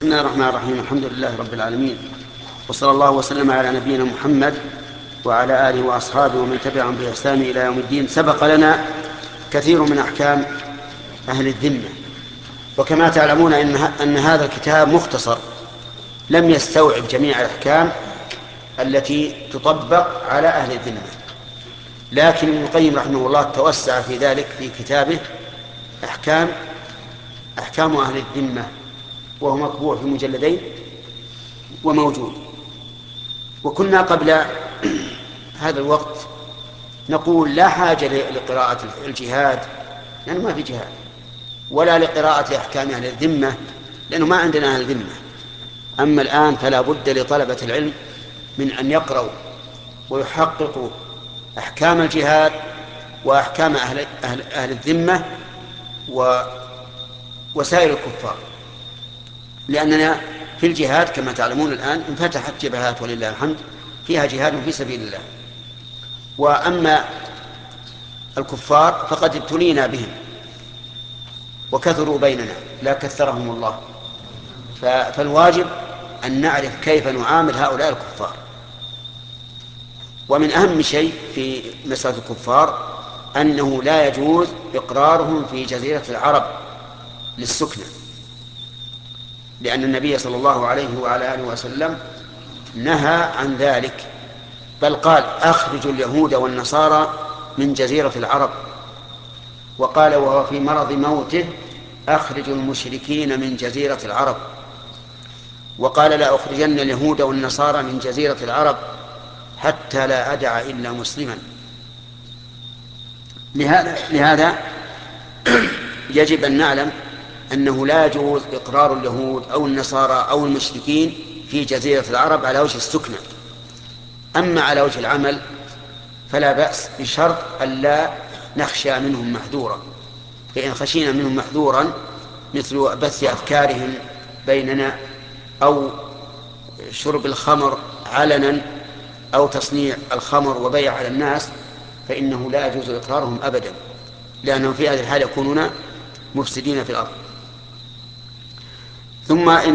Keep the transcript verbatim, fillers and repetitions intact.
بسم الله الرحمن الرحيم. الحمد لله رب العالمين، وصلى الله وسلم على نبينا محمد وعلى آله وأصحابه ومن تبعهم بإحسان إلى يوم الدين. سبق لنا كثير من أحكام أهل الذمة، وكما تعلمون إن, أن هذا الكتاب مختصر لم يستوعب جميع الأحكام التي تطبق على أهل الذمة، لكن ابن القيم رحمه الله توسع في ذلك في كتابه أحكام أحكام أهل الذمة، وهو مطبوع في مجلدين وموجود. وكنا قبل هذا الوقت نقول لا حاجة لقراءة الجهاد لأنه ما في جهاد، ولا لقراءة أحكام أهل الذمة لأنه ما عندنا أهل الذمة. أما الآن فلا بد لطلبة العلم من أن يقرأوا ويحققوا أحكام الجهاد وأحكام أهل, أهل, أهل الذمة ووسائل الكفار، لأننا في الجهاد كما تعلمون الآن انفتحت جبهات ولله الحمد فيها جهاد في سبيل الله. وأما الكفار فقد ابتلينا بهم وكثروا بيننا لا كثرهم الله، فالواجب أن نعرف كيف نعامل هؤلاء الكفار. ومن أهم شيء في مسألة الكفار أنه لا يجوز إقرارهم في جزيرة العرب للسكنة، لأن النبي صلى الله عليه وعلى آله وسلم نهى عن ذلك، بل قال أخرجوا اليهود والنصارى من جزيرة العرب، وقال وهو في مرض موته أخرجوا المشركين من جزيرة العرب، وقال لا أخرجن اليهود والنصارى من جزيرة العرب حتى لا أدع إلا مسلما. لهذا, لهذا يجب أن نعلم أنه لا يجوز إقرار اليهود أو النصارى أو المشركين في جزيرة العرب على وجه السكنة. أما على وجه العمل فلا بأس، بشرط ألا نخشى منهم محذورا، فإن خشينا منهم محذورا مثل بث أفكارهم بيننا أو شرب الخمر علنا أو تصنيع الخمر وبيع على الناس فإنه لا يجوز إقرارهم أبدا، لأنهم في هذه الحالة يكونون مفسدين في الأرض. ثم إن